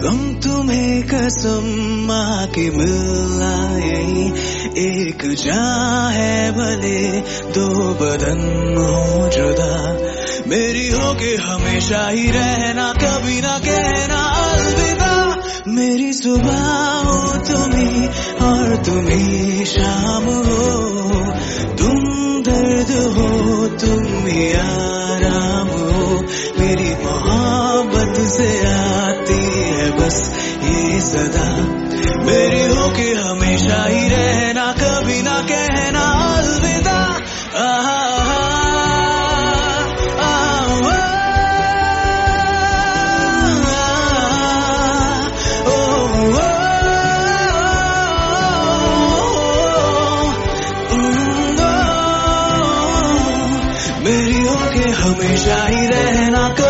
गम तुम्हें कसम आके मिलना यही एक जान है, भले दो बदन हो जुदा, मेरी होके हमेशा ही रहना, कभी ना कहना अलविदा। मेरी सुबह हो तुम्ही और तुम्ही शाम हो, तुम दर्द हो तुम ही आराम हो, मेरी मोहब्बत से आती है बस ये सदा, मेरी होके हमेशा ही रहना, कभी ना कहना अलविदा। मेरी होके हमेशा ही रहना।